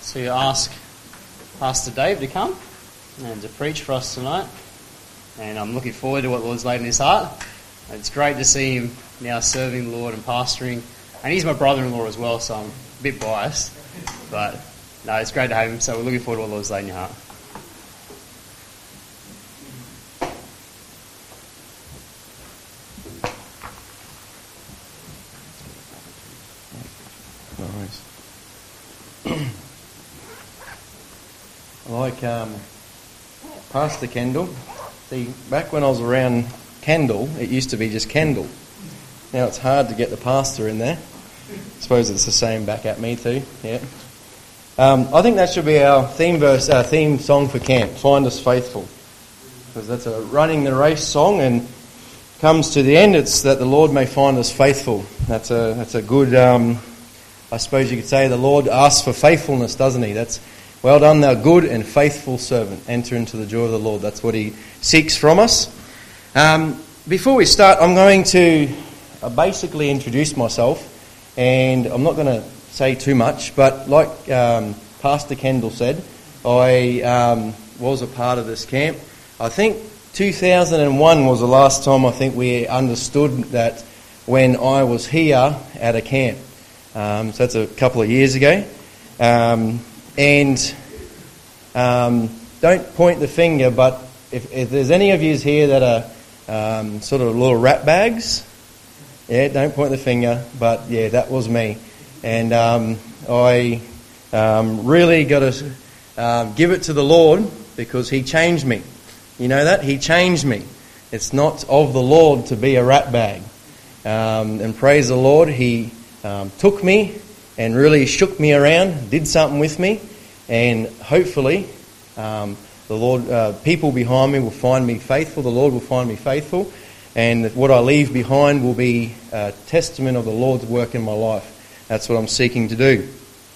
So you ask Pastor Dave to come and to preach for us tonight. And I'm looking forward to what the Lord's laid in his heart. It's great to see him now serving the Lord and pastoring. And he's my brother-in-law as well, so I'm a bit biased. But no, it's great to have him. So we're looking forward to what the Lord's laid in your heart. Like Pastor Kendall, see, back when I was around Kendall, it used to be just Kendall. Now it's hard to get the pastor in there. I suppose it's the same back at me too. Yeah. I think that should be our theme verse, our theme song for camp. Find us faithful, because that's a running the race song, and comes to the end. It's that the Lord may find us faithful. That's a good. I suppose you could say the Lord asks for faithfulness, doesn't he? That's well done, thou good and faithful servant. Enter into the joy of the Lord. That's what he seeks from us. Before we start, I'm going to basically introduce myself, and I'm not going to say too much, but like Pastor Kendall said, I was a part of this camp. I think 2001 was the last time I think we understood that when I was here at a camp. So that's a couple of years ago. And don't point the finger, but if there's any of you here that are sort of little rat bags, yeah, don't point the finger, but yeah, that was me. And I really got to give it to the Lord, because he changed me. You know that? He changed me. It's not of the Lord to be a rat bag. And praise the Lord, he took me and really shook me around, did something with me, and hopefully the Lord, people behind me will find me faithful, the Lord will find me faithful, and what I leave behind will be a testament of the Lord's work in my life. That's what I'm seeking to do.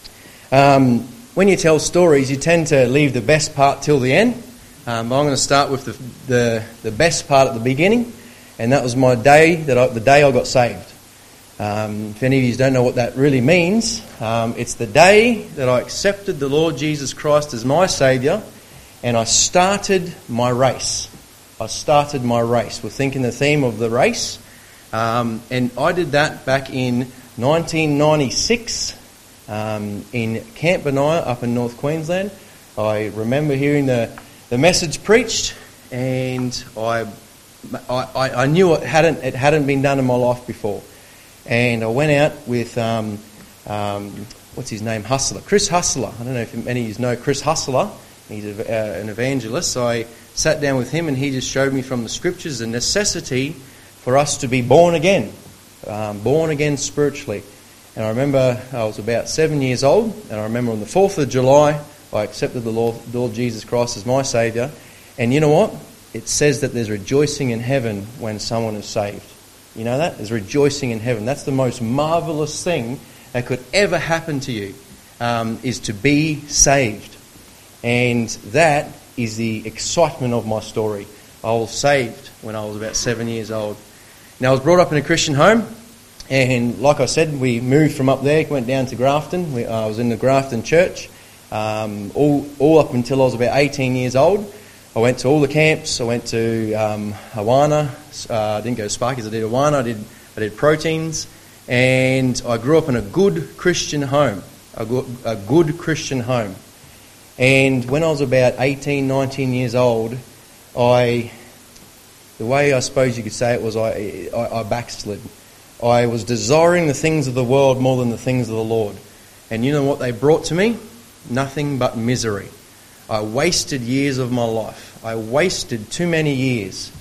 When you tell stories, you tend to leave the best part till the end. I'm going to start with the best part at the beginning, and that was my day, the day I got saved. If any of you don't know what that really means, it's the day that I accepted the Lord Jesus Christ as my Saviour, and I started my race. We're thinking the theme of the race, and I did that back in 1996 in Camp Benaiah up in North Queensland. I remember hearing the message preached, and I knew it hadn't been done in my life before. And I went out with, what's his name, Hustler, Chris Hustler. I don't know if any of you know Chris Hustler. He's an evangelist. So I sat down with him, and he just showed me from the scriptures the necessity for us to be born again spiritually. And I remember I was about 7 years old, and I remember on the 4th of July, I accepted the Lord Jesus Christ as my Saviour. And you know what? It says that there's rejoicing in heaven when someone is saved. You know that? There's rejoicing in heaven. That's the most marvellous thing that could ever happen to you, is to be saved. And that is the excitement of my story. I was saved when I was about 7 years old. Now, I was brought up in a Christian home, and like I said, we moved from up there, went down to Grafton. I was in the Grafton church all up until I was about 18 years old. I went to all the camps. I went to Awana. I didn't go to Sparkies. I did Awana. I did Proteins, and I grew up in a good Christian home. A good Christian home. And when I was about 18, 19 years old, the way I suppose you could say it was I backslid. I was desiring the things of the world more than the things of the Lord. And you know what they brought to me? Nothing but misery. I wasted years of my life. I wasted too many years.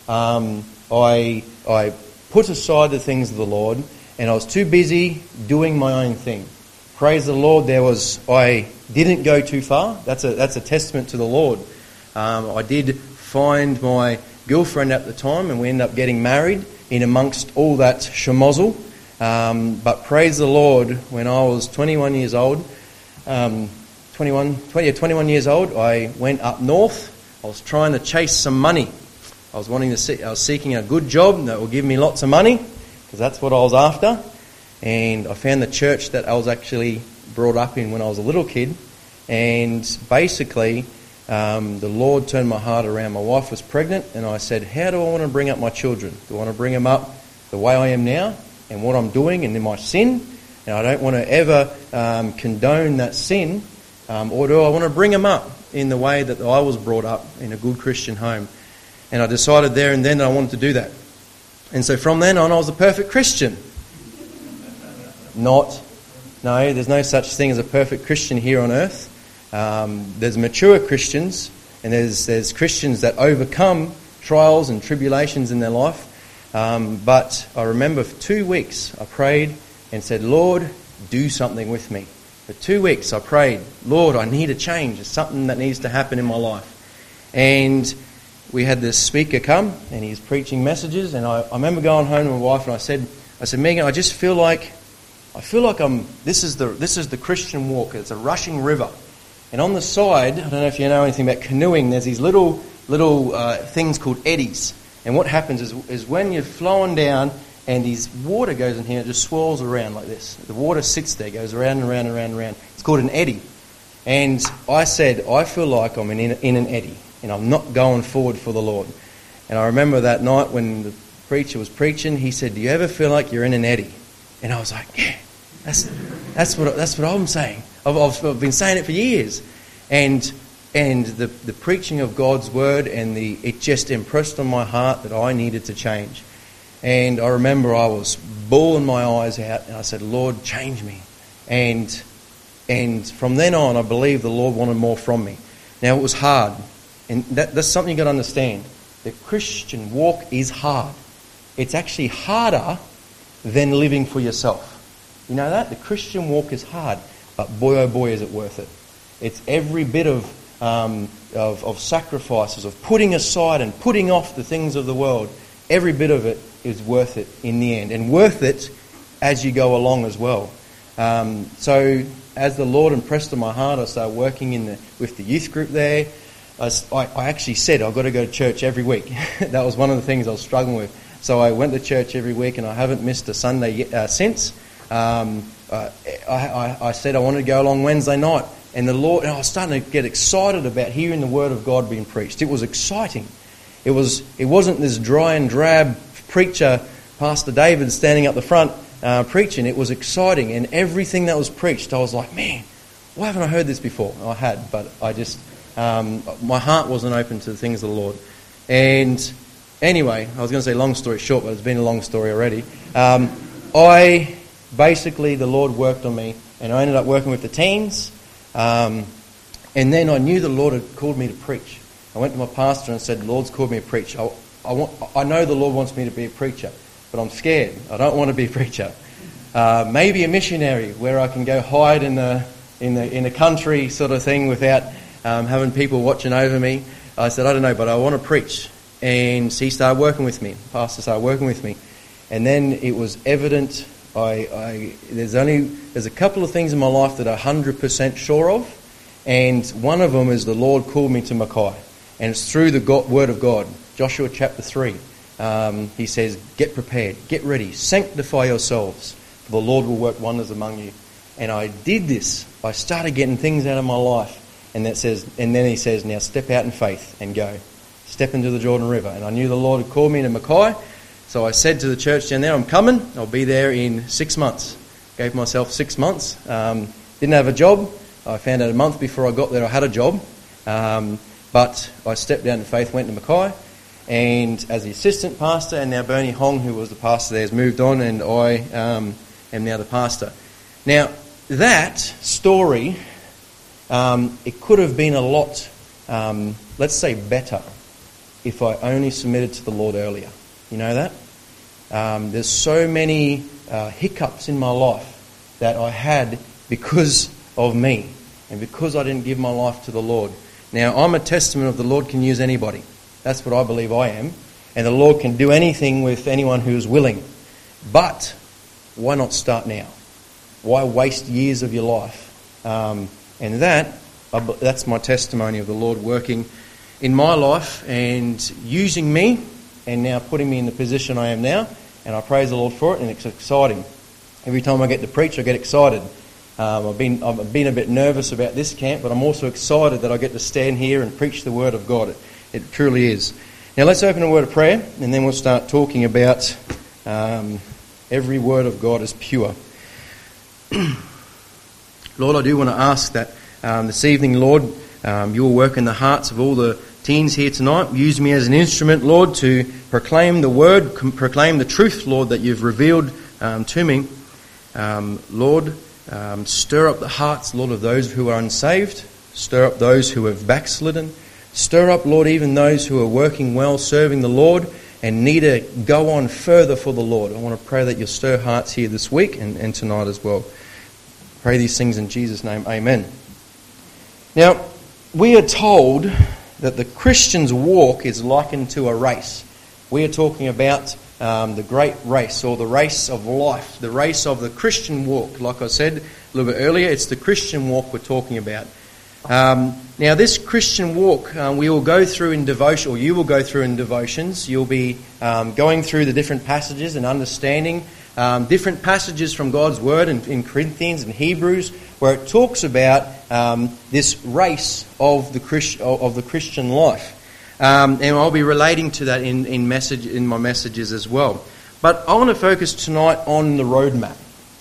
I put aside the things of the Lord, and I was too busy doing my own thing. Praise the Lord, I didn't go too far. That's a testament to the Lord. I did find my girlfriend at the time, and we ended up getting married in amongst all that schmozzle. But praise the Lord, when I was 21 years old, 21 years old, I went up north. I was trying to chase some money. I was seeking a good job that would give me lots of money, because that's what I was after. And I found the church that I was actually brought up in when I was a little kid, And basically, the Lord turned my heart around. My wife was pregnant, and I said, how do I want to bring up my children? Do I want to bring them up the way I am now and what I'm doing and in my sin? And I don't want to ever condone that sin. Or do I want to bring them up in the way that I was brought up, in a good Christian home? And I decided there and then that I wanted to do that. And so from then on, I was a perfect Christian. No, there's no such thing as a perfect Christian here on earth. There's mature Christians, and there's Christians that overcome trials and tribulations in their life. But I remember for 2 weeks I prayed and said, Lord, do something with me. For 2 weeks I prayed, Lord, I need a change. There's something that needs to happen in my life. And we had this speaker come, and he's preaching messages. And I remember going home to my wife, and I said, Megan, I just feel like this is the Christian walk. It's a rushing river. And on the side, I don't know if you know anything about canoeing, there's these little things called eddies. And what happens is when you're flowing down and these water goes in here, it just swirls around like this. The water sits there, goes around and around and around and around. It's called an eddy. And I said, I feel like I'm in an eddy and I'm not going forward for the Lord. And I remember that night when the preacher was preaching, he said, do you ever feel like you're in an eddy? And I was like, yeah, that's what I'm saying. I've been saying it for years. And the preaching of God's word it just impressed on my heart that I needed to change. And I remember I was bawling my eyes out and I said, Lord, change me. And from then on, I believe the Lord wanted more from me. Now, it was hard. And that's something you've got to understand. The Christian walk is hard. It's actually harder than living for yourself. You know that? The Christian walk is hard. But boy, oh boy, is it worth it. It's every bit of sacrifices, of putting aside and putting off the things of the world. Every bit of it is worth it in the end, and worth it as you go along as well. So as the Lord impressed on my heart, I started working with the youth group there. I actually said I've got to go to church every week. That was one of the things I was struggling with. So I went to church every week, and I haven't missed a Sunday since. I said I wanted to go along Wednesday night, and I was starting to get excited about hearing the Word of God being preached. It was exciting. It wasn't this dry and drab preacher, Pastor David, standing up the front preaching. It was exciting, and everything that was preached, I was like, man, why haven't I heard this before? I had, but I just my heart wasn't open to the things of the Lord. And anyway, I was going to say long story short, but it's been a long story already. Basically, the Lord worked on me, and I ended up working with the teens. And then I knew the Lord had called me to preach. I went to my pastor and said, the Lord's called me to preach. I know the Lord wants me to be a preacher, but I'm scared. I don't want to be a preacher. Maybe a missionary where I can go hide in the country sort of thing without having people watching over me. I said, I don't know, but I want to preach. And he started working with me. The pastor started working with me. And then it was evident. There's a couple of things in my life that I'm 100% sure of, and one of them is the Lord called me to Mackay, and it's through the Word of God. Joshua chapter 3, he says, get prepared, get ready, sanctify yourselves, for the Lord will work wonders among you. And I did this. I started getting things out of my life, and then he says, now step out in faith and go. Step into the Jordan River. And I knew the Lord had called me to Mackay. So I said to the church down there, I'm coming. I'll be there in 6 months. Gave myself 6 months. Didn't have a job. I found out a month before I got there I had a job. But I stepped out in faith, went to Mackay. And as the assistant pastor, and now Bernie Hong, who was the pastor there, has moved on, and I am now the pastor. Now, that story, it could have been a lot, let's say, better if I only submitted to the Lord earlier. You know that? There's so many hiccups in my life that I had because of me and because I didn't give my life to the Lord. Now, I'm a testament of the Lord can use anybody. That's what I believe I am. And the Lord can do anything with anyone who is willing. But why not start now? Why waste years of your life? And that's my testimony of the Lord working in my life and using me, and now putting me in the position I am now, and I praise the Lord for it, and it's exciting. Every time I get to preach, I get excited. I've been a bit nervous about this camp, but I'm also excited that I get to stand here and preach the Word of God. It truly is. Now let's open a word of prayer, and then we'll start talking about every word of God is pure. Lord, I do want to ask that this evening, Lord, you'll work in the hearts of all the teens here tonight. Use me as an instrument, Lord, to proclaim the Word, proclaim the truth, Lord, that you've revealed to me. Lord, stir up the hearts, Lord, of those who are unsaved. Stir up those who have backslidden. Stir up, Lord, even those who are working well, serving the Lord, and need to go on further for the Lord. I want to pray that you'll stir hearts here this week and tonight as well. Pray these things in Jesus' name. Amen. Now, we are told that the Christian's walk is likened to a race. We are talking about the great race, or the race of life, the race of the Christian walk. Like I said a little bit earlier, it's the Christian walk we're talking about. Now, this Christian walk, we will go through in devotion, or you will go through in devotions. You'll be going through the different passages and understanding different passages from God's Word in Corinthians and Hebrews, where it talks about this race of the Christian life. And I'll be relating to that in my messages as well. But I want to focus tonight on the roadmap.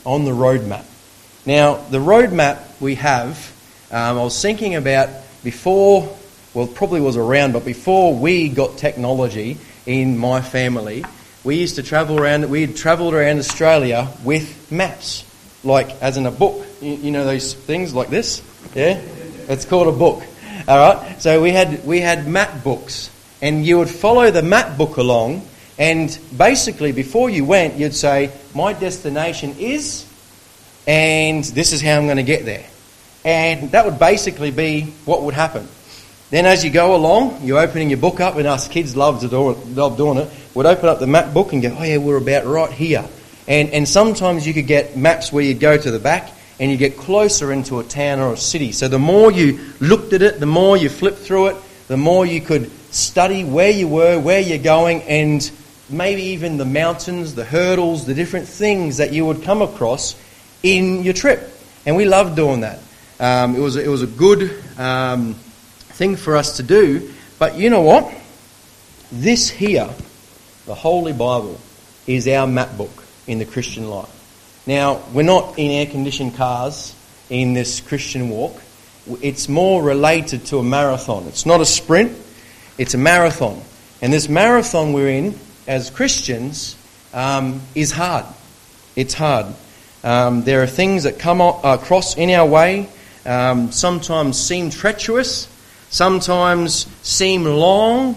Now, the roadmap we have, I was thinking about before, well, it probably was around, but before we got technology in my family, we used to travel around. We had travelled around Australia with maps, like as in a book. You know those things like this, yeah? It's called a book. All right. So we had map books, and you would follow the map book along, and basically before you went, you'd say, "My destination is, and this is how I'm going to get there." And that would basically be what would happen. Then as you go along, you're opening your book up, and us kids love doing it. We'd open up the map book and go, "Oh yeah, we're about right here." And sometimes you could get maps where you'd go to the back and you get closer into a town or a city. So the more you looked at it, the more you flipped through it, the more you could study where you were, where you're going, and maybe even the mountains, the hurdles, the different things that you would come across in your trip. And we loved doing that. It was a good thing for us to do. But you know what? This here, the Holy Bible, is our map book in the Christian life. Now, we're not in air-conditioned cars in this Christian walk. It's more related to a marathon. It's not a sprint, it's a marathon. And this marathon we're in as Christians is hard. It's hard. There are things that come across in our way, sometimes seem treacherous, sometimes seem long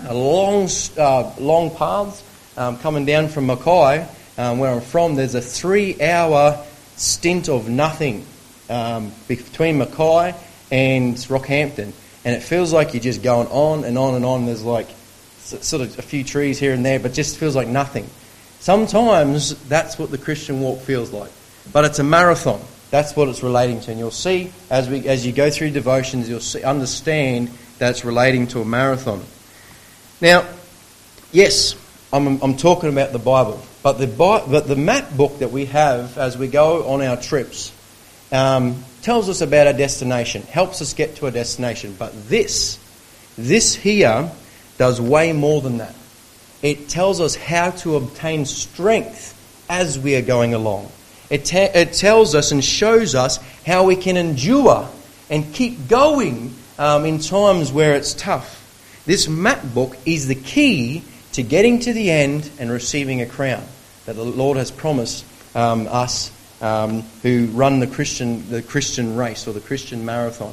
paths. Coming down from Mackay, where I'm from, there's a 3-hour stint of nothing between Mackay and Rockhampton, and it feels like you're just going on and on and on. There's like sort of a few trees here and there, but just feels like nothing. Sometimes that's what the Christian walk feels like, but it's a marathon. That's what it's relating to, and you'll see as you go through devotions, you'll understand that it's relating to a marathon. Now, yes, I'm talking about the Bible, but the map book that we have as we go on our trips tells us about our destination, helps us get to a destination. But this here does way more than that. It tells us how to obtain strength as we are going along. It tells us and shows us how we can endure and keep going in times where it's tough. This map book is the key to getting to the end and receiving a crown that the Lord has promised us who run the Christian race or the Christian marathon.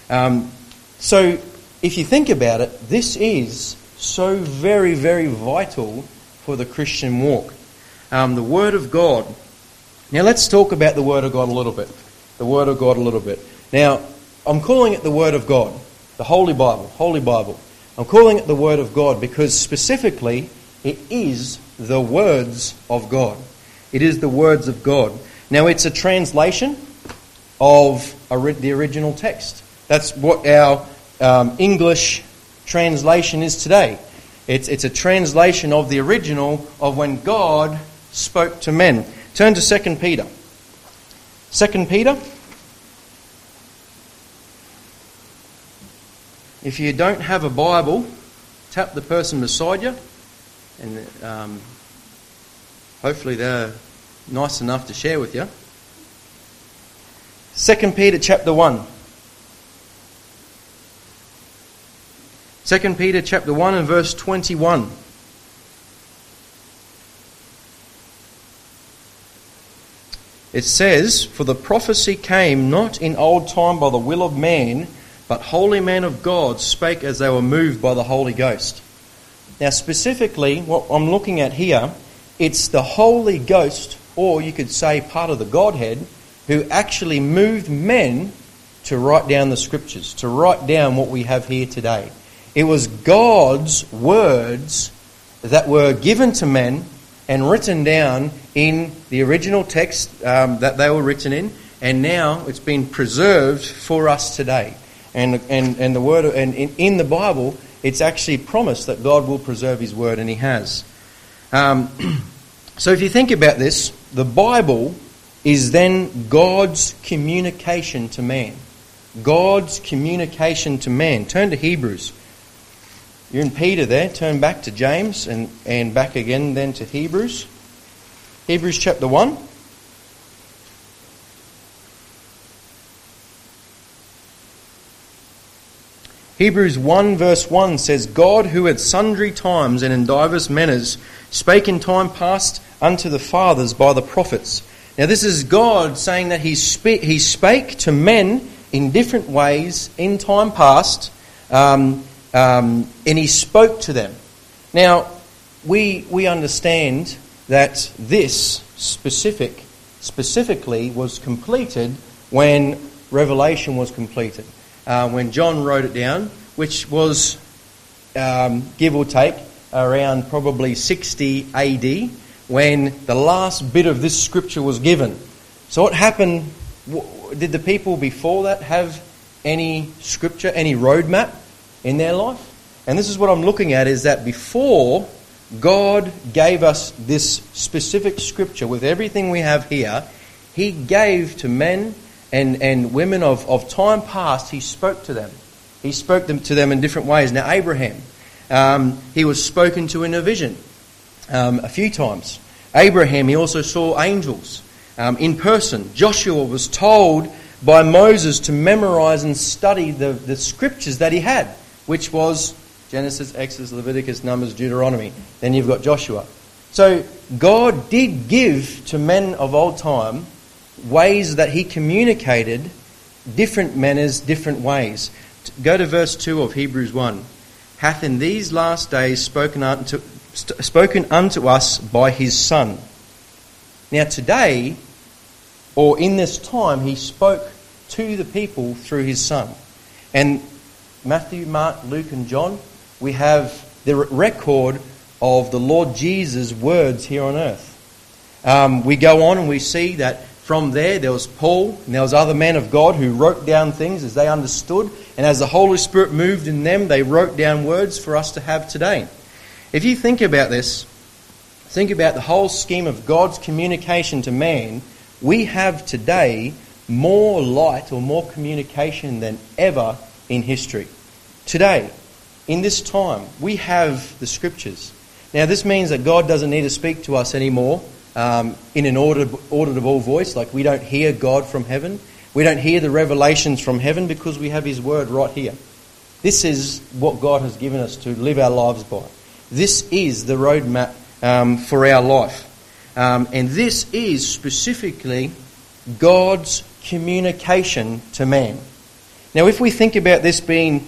So if you think about it, this is so very, very vital for the Christian walk. The Word of God. Now let's talk about the Word of God a little bit. The Word of God a little bit. Now, I'm calling it the Word of God, the Holy Bible. I'm calling it the Word of God because specifically it is the words of God. It is the words of God. Now it's a translation of the original text. That's what our English translation is today. It's a translation of the original of when God spoke to men. Turn to 2 Peter. 2 Peter if you don't have a Bible, tap the person beside you, and hopefully they're nice enough to share with you. 2 Peter chapter 1. 2 Peter chapter 1 and verse 21. It says, "For the prophecy came not in old time by the will of man, but holy men of God spake as they were moved by the Holy Ghost." Now specifically, what I'm looking at here, it's the Holy Ghost, or you could say part of the Godhead, who actually moved men to write down the Scriptures, to write down what we have here today. It was God's words that were given to men and written down in the original text that they were written in, and now it's been preserved for us today. And the word, and in the Bible, it's actually promised that God will preserve His word, and He has. So if you think about this, the Bible is then God's communication to man. God's communication to man. Turn to Hebrews. You're in Peter there. Turn back to James and back again then to Hebrews. Hebrews chapter 1. Hebrews 1 verse 1 says, "God, who at sundry times and in divers manners spake in time past unto the fathers by the prophets." Now this is God saying that He spake to men in different ways in time past, and He spoke to them. Now we understand that this specifically was completed when Revelation was completed. When John wrote it down, which was, give or take, around probably 60 AD, when the last bit of this scripture was given. So what happened, did the people before that have any scripture, any roadmap in their life? And this is what I'm looking at, is that before God gave us this specific scripture with everything we have here, He gave to men and women of time past, He spoke to them. He spoke to them in different ways. Now Abraham, he was spoken to in a vision a few times. Abraham, he also saw angels in person. Joshua was told by Moses to memorize and study the scriptures that he had, which was Genesis, Exodus, Leviticus, Numbers, Deuteronomy. Then you've got Joshua. So God did give to men of old time ways that He communicated, different manners, different ways. Go to verse 2 of Hebrews 1. "Hath in these last days spoken unto us by His Son." Now today, or in this time, He spoke to the people through His Son. And Matthew, Mark, Luke and John, we have the record of the Lord Jesus' words here on earth. We go on and we see that from there was Paul and there was other men of God who wrote down things as they understood, and as the Holy Spirit moved in them, they wrote down words for us to have today. If you think about this, think about the whole scheme of God's communication to man, we have today more light or more communication than ever in history. Today, in this time, we have the Scriptures. Now this means that God doesn't need to speak to us anymore in an audible voice, like we don't hear God from heaven. We don't hear the revelations from heaven because we have His Word right here. This is what God has given us to live our lives by. This is the roadmap for our life. And this is specifically God's communication to man. Now if we think about this being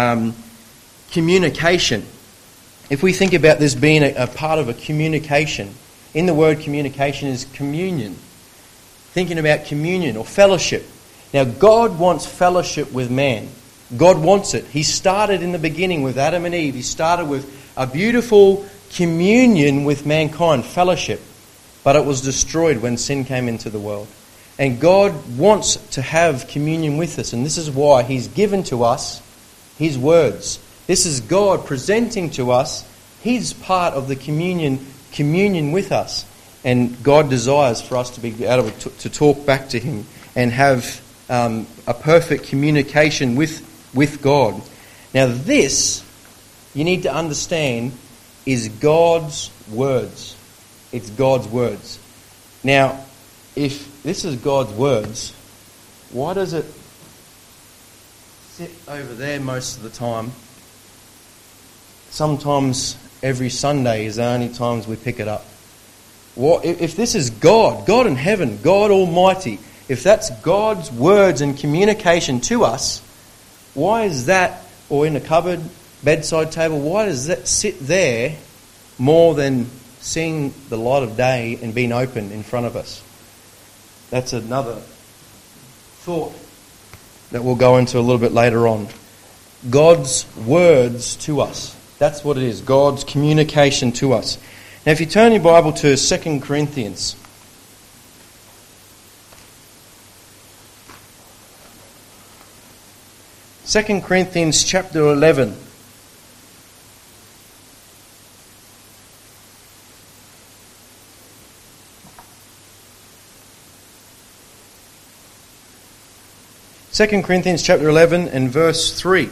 communication, if we think about this being a part of a communication, in the word communication is communion. Thinking about communion or fellowship. Now God wants fellowship with man. God wants it. He started in the beginning with Adam and Eve. He started with a beautiful communion with mankind, fellowship. But it was destroyed when sin came into the world. And God wants to have communion with us. And this is why He's given to us His words. This is God presenting to us His part of the communion with us. And God desires for us to be able to talk back to Him and have a perfect communication with God. Now this, you need to understand, is God's words. It's God's words. Now, if this is God's words, why does it sit over there most of the time? Sometimes every Sunday is the only times we pick it up. If this is God, God in heaven, God Almighty, if that's God's words and communication to us, why is that, or in a cupboard, bedside table, why does that sit there more than seeing the light of day and being open in front of us? That's another thought that we'll go into a little bit later on. God's words to us. That's what it is, God's communication to us. Now if you turn your Bible to 2 Corinthians. 2 Corinthians chapter 11. Second Corinthians chapter 11 and verse 3.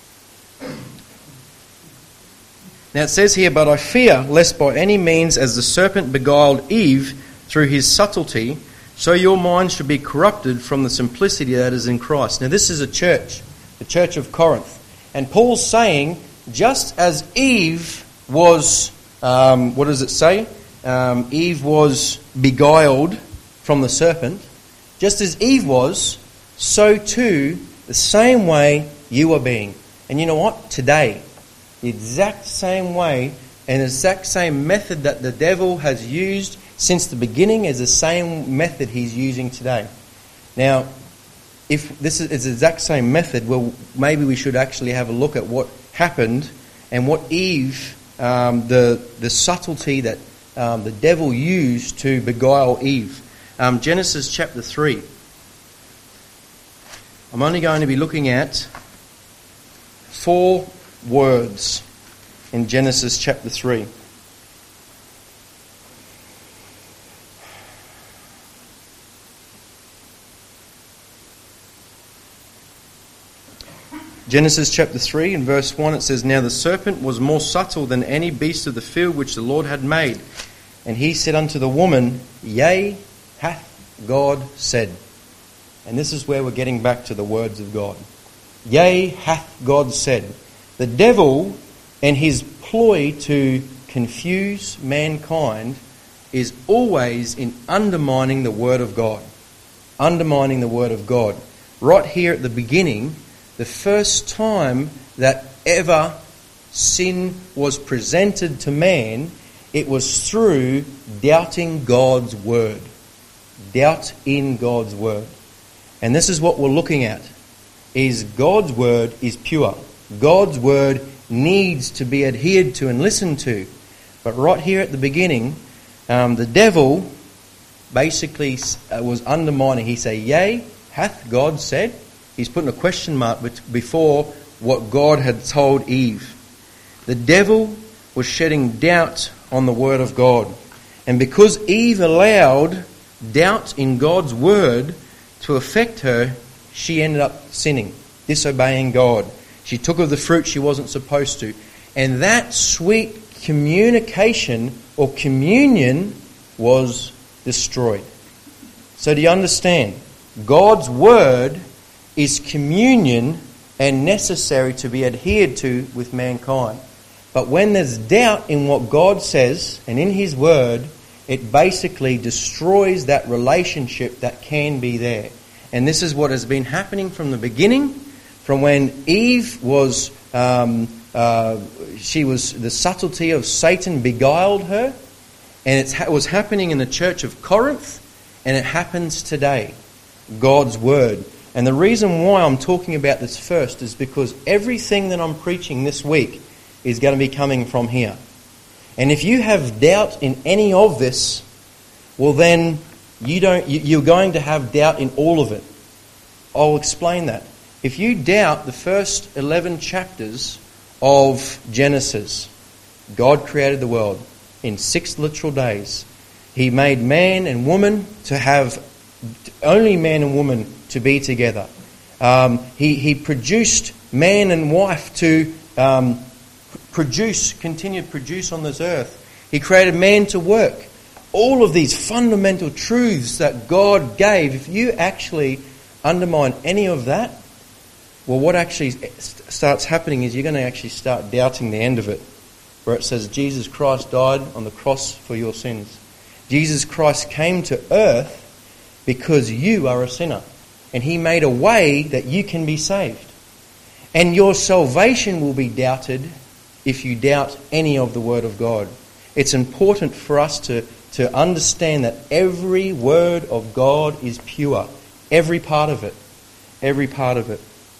Now it says here, "But I fear lest by any means as the serpent beguiled Eve through his subtlety, so your minds should be corrupted from the simplicity that is in Christ." Now this is a church, the church of Corinth. And Paul's saying, just as Eve was, what does it say? Eve was beguiled from the serpent. Just as Eve was, so too, the same way you are being. And you know what? Today, the exact same way and the exact same method that the devil has used since the beginning is the same method he's using today. Now, if this is the exact same method, well, maybe we should actually have a look at what happened and what Eve, the subtlety that the devil used to beguile Eve. Genesis chapter 3. I'm only going to be looking at 4 words in Genesis chapter 3. Genesis chapter 3 and verse 1, it says, "Now the serpent was more subtle than any beast of the field which the Lord had made. And he said unto the woman, Yea, hath God said." And this is where we're getting back to the words of God. Yea, hath God said. The devil and his ploy to confuse mankind is always in undermining the Word of God. Undermining the Word of God. Right here at the beginning, the first time that ever sin was presented to man, it was through doubting God's Word. Doubt in God's Word. And this is what we're looking at, is God's Word is pure. God's Word needs to be adhered to and listened to. But right here at the beginning, the devil basically was undermining. He said, "Yea, hath God said?" He's putting a question mark before what God had told Eve. The devil was shedding doubt on the Word of God. And because Eve allowed doubt in God's Word to affect her, she ended up sinning, disobeying God. She took of the fruit she wasn't supposed to. And that sweet communication or communion was destroyed. So do you understand? God's Word is communion and necessary to be adhered to with mankind. But when there's doubt in what God says and in His Word, it basically destroys that relationship that can be there. And this is what has been happening from the beginning, from when Eve was, the subtlety of Satan beguiled her, and it was happening in the church of Corinth, and it happens today. God's Word. And the reason why I'm talking about this first is because everything that I'm preaching this week is going to be coming from here. And if you have doubt in any of this, well then you're going to have doubt in all of it. I'll explain that. If you doubt the first 11 chapters of Genesis, God created the world in 6 literal days. He made man and woman to have, only man and woman to be together. He produced man and wife to continue to produce on this earth. He created man to work. All of these fundamental truths that God gave, if you actually undermine any of that, well, what actually starts happening is you're going to actually start doubting the end of it, where it says Jesus Christ died on the cross for your sins. Jesus Christ came to earth because you are a sinner, and He made a way that you can be saved. And your salvation will be doubted if you doubt any of the Word of God. It's important for us to understand that every word of God is pure. Every part of it. Every part of it.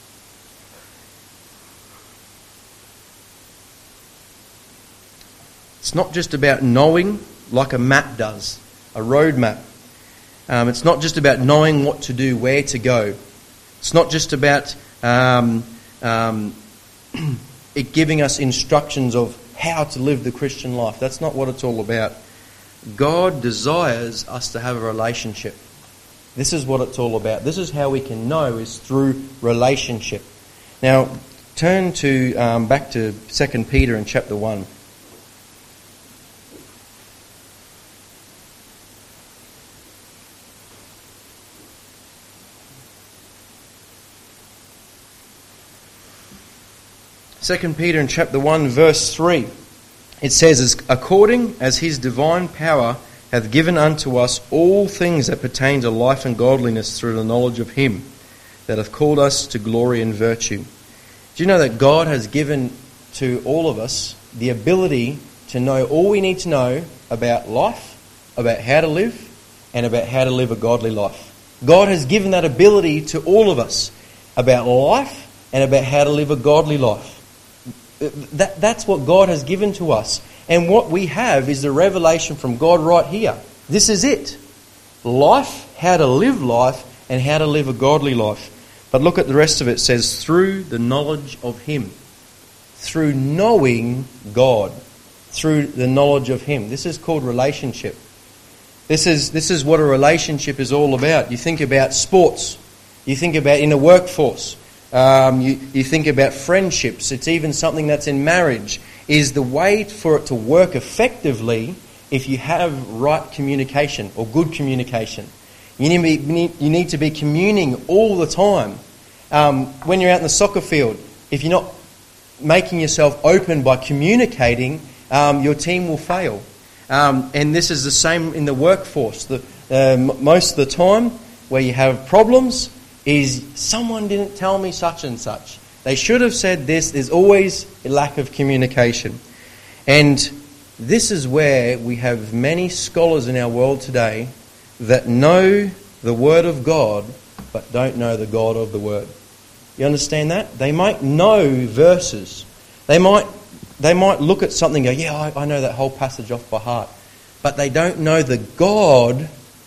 It's not just about knowing like a map does, a road map. It's not just about knowing what to do, where to go. It's not just about it giving us instructions of how to live the Christian life. That's not what it's all about. God desires us to have a relationship. This is what it's all about. This is how we can know, is through relationship. Now, turn to back to 2 Peter in chapter 1. Second Peter in chapter 1 verse 3, it says, according as His divine power hath given unto us all things that pertain to life and godliness through the knowledge of Him that hath called us to glory and virtue. Do you know that God has given to all of us the ability to know all we need to know about life, about how to live, and about how to live a godly life? God has given that ability to all of us about life and about how to live a godly life. That's what God has given to us. And what we have is the revelation from God right here. This is it. Life, how to live life, and how to live a godly life. But look at the rest of it. It says, through the knowledge of Him. Through knowing God. Through the knowledge of Him. This is called relationship. This is what a relationship is all about. You think about sports. You think about in the workforce. You think about friendships. It's even something that's in marriage. Is the way for it to work effectively if you have right communication or good communication. You need to be communing all the time. When you're out in the soccer field, if you're not making yourself open by communicating, your team will fail. And this is the same in the workforce. Most of the time where you have problems is someone didn't tell me such and such. They should have said this. There's always a lack of communication. And this is where we have many scholars in our world today that know the Word of God but don't know the God of the Word. You understand that? They might know verses. They might look at something and go, yeah, I know that whole passage off by heart. But they don't know the God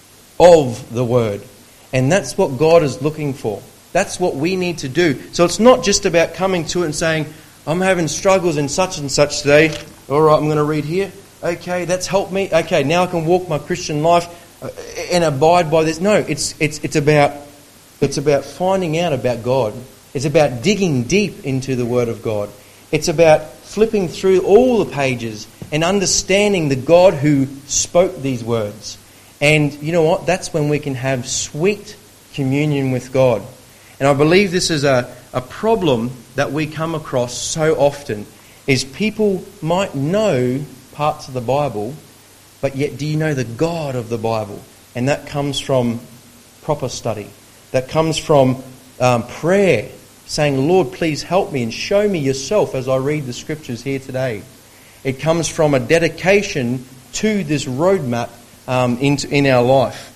of the Word. And that's what God is looking for. That's what we need to do. So it's not just about coming to it and saying, I'm having struggles in such and such today. All right, I'm going to read here. Okay, that's helped me. Okay, now I can walk my Christian life and abide by this. No, it's about finding out about God. It's about digging deep into the Word of God. It's about flipping through all the pages and understanding the God who spoke these words. And you know what? That's when we can have sweet communion with God. And I believe this is a problem that we come across so often, is people might know parts of the Bible, but yet do you know the God of the Bible? And that comes from proper study. That comes from prayer, saying, Lord, please help me and show me yourself as I read the Scriptures here today. It comes from a dedication to this roadmap in our life.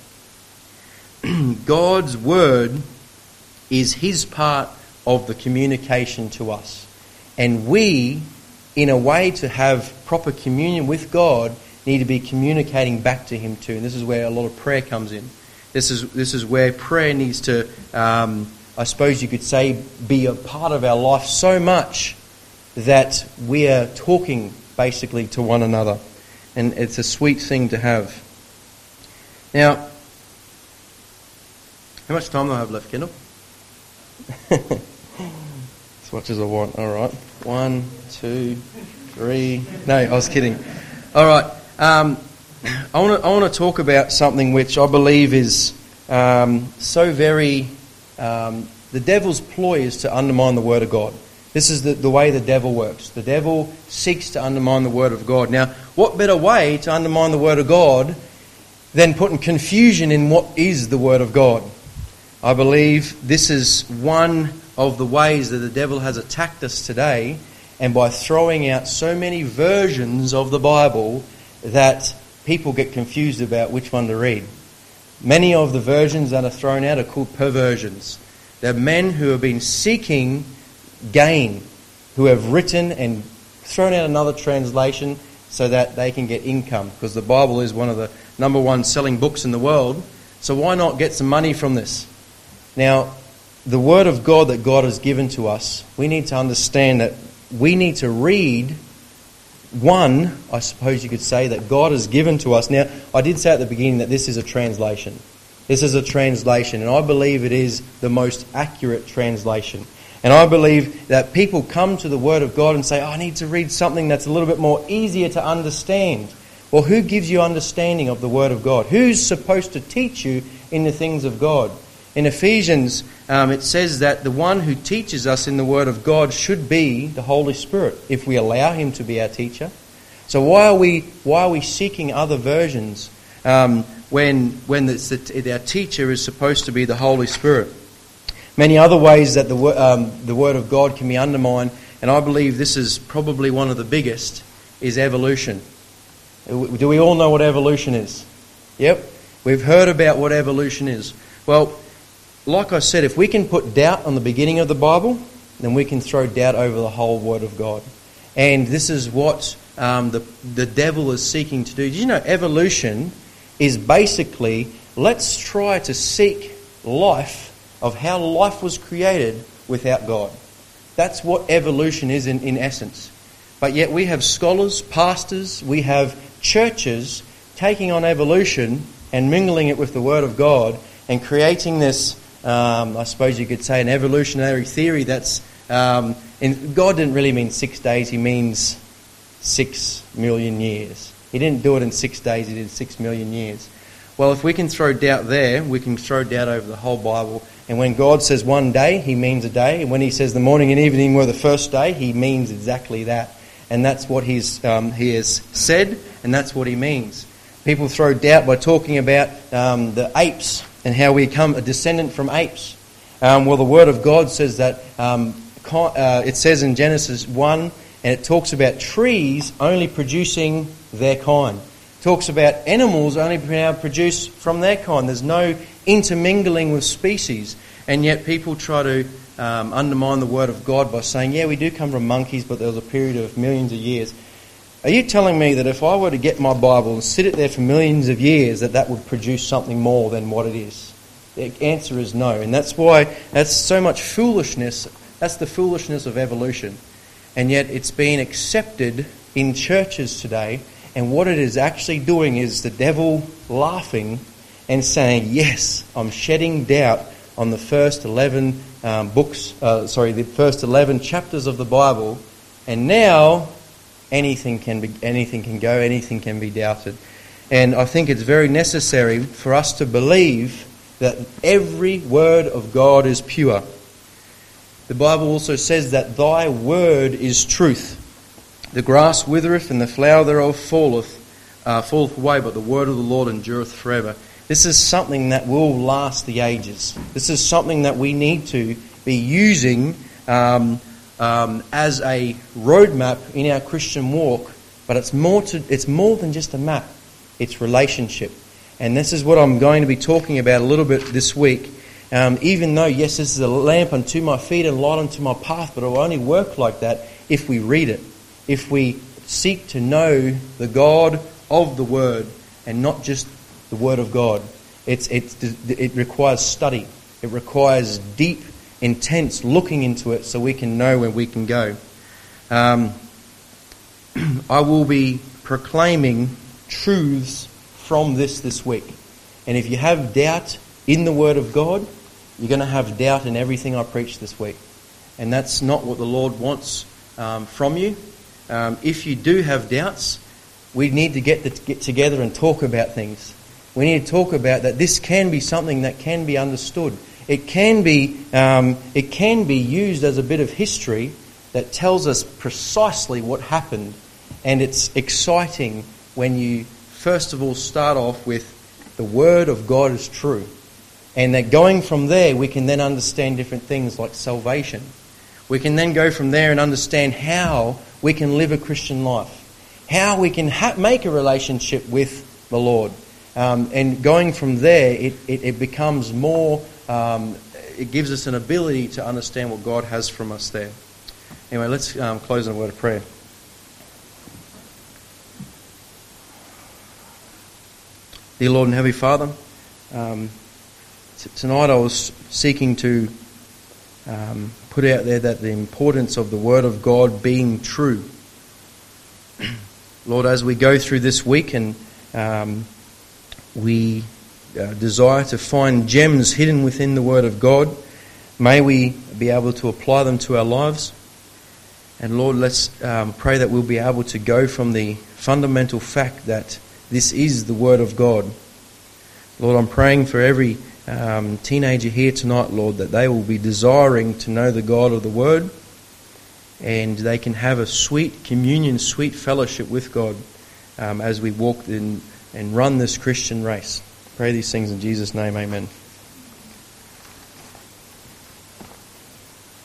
God's Word is His part of the communication to us. And we, in a way to have proper communion with God, need to be communicating back to Him too. And this is where a lot of prayer comes in. This is where prayer needs to, I suppose you could say, be a part of our life so much that we are talking basically to one another. And it's a sweet thing to have. Now, how much time do I have left, Kendall? As much as I want. All right. 1, 2, 3. No, I was kidding. All right. I want to talk about something which I believe is so very... the devil's ploy is to undermine the Word of God. This is the way the devil works. The devil seeks to undermine the Word of God. Now, what better way to undermine the Word of God than putting confusion in what is the Word of God? I believe this is one of the ways that the devil has attacked us today, and by throwing out so many versions of the Bible that people get confused about which one to read. Many of the versions that are thrown out are called perversions. They're men who have been seeking gain, who have written and thrown out another translation so that they can get income, because the Bible is one of the number one selling books in the world. So why not get some money from this? Now, the Word of God that God has given to us, we need to understand that we need to read one, I suppose you could say, that God has given to us. Now, I did say at the beginning that this is a translation. This is a translation, and I believe it is the most accurate translation. And I believe that people come to the Word of God and say, I need to read something that's a little bit more easier to understand. Well, who gives you understanding of the Word of God? Who's supposed to teach you in the things of God? In Ephesians, it says that the one who teaches us in the Word of God should be the Holy Spirit, if we allow Him to be our teacher. So why are we seeking other versions when our teacher is supposed to be the Holy Spirit? Many other ways that the Word of God can be undermined, and I believe this is probably one of the biggest, is evolution. Do we all know what evolution is? Yep. We've heard about what evolution is. Well, like I said, if we can put doubt on the beginning of the Bible, then we can throw doubt over the whole Word of God. And this is what the devil is seeking to do. Did you know evolution is basically, let's try to seek life of how life was created without God. That's what evolution is in essence. But yet we have scholars, pastors, we have churches taking on evolution and mingling it with the Word of God and creating this, I suppose you could say, an evolutionary theory that's... God didn't really mean 6 days, He means 6 million years. He didn't do it in 6 days, He did 6 million years. Well, if we can throw doubt there, we can throw doubt over the whole Bible. And when God says one day, He means a day. And when He says the morning and evening were the first day, He means exactly that. And that's what He has said, and that's what He means. People throw doubt by talking about the apes and how we come a descendant from apes. Well, the Word of God says that, it says in Genesis 1, and it talks about trees only producing their kind. It talks about animals only being able to produce from their kind. There's no intermingling with species. And yet people try to undermine the Word of God by saying, yeah, we do come from monkeys, but there was a period of millions of years. Are you telling me that if I were to get my Bible and sit it there for millions of years, that would produce something more than what it is? The answer is no. And that's why that's so much foolishness. That's the foolishness of evolution. And yet it's being accepted in churches today. And what it is actually doing is the devil laughing and saying, yes, I'm shedding doubt on the first 11 the first 11 chapters of the Bible. And now anything can go, anything can be doubted. And I think it's very necessary for us to believe that every word of God is pure. The Bible also says that thy word is truth. The grass withereth and the flower thereof falleth away, but the word of the Lord endureth forever. This is something that will last the ages. This is something that we need to be using as a roadmap in our Christian walk. But it's more than just a map. It's relationship. And this is what I'm going to be talking about a little bit this week. Even though, yes, this is a lamp unto my feet and light unto my path, but it will only work like that if we read it. If we seek to know the God of the Word and not just the Word of God. It requires study. It requires deep, intense looking into it so we can know where we can go. I will be proclaiming truths from this week. And if you have doubt in the Word of God, you're going to have doubt in everything I preach this week. And that's not what the Lord wants from you. If you do have doubts, we need to get together and talk about things. We need to talk about that this can be something that can be understood. It can be used as a bit of history that tells us precisely what happened. And it's exciting when you first of all start off with the Word of God is true. And that going from there, we can then understand different things like salvation. We can then go from there and understand how we can live a Christian life. How we can make a relationship with the Lord. And going from there, it becomes more, it gives us an ability to understand what God has from us there. Anyway, let's close in a word of prayer. Dear Lord and Heavenly Father, tonight I was seeking to put out there that the importance of the Word of God being true. Lord, as we go through this week and we desire to find gems hidden within the Word of God, may we be able to apply them to our lives. And Lord, let's pray that we'll be able to go from the fundamental fact that this is the Word of God. Lord, I'm praying for every teenager here tonight, Lord, that they will be desiring to know the God of the Word, and they can have a sweet communion, sweet fellowship with God as we walk in and run this Christian race. Pray these things in Jesus' name, amen.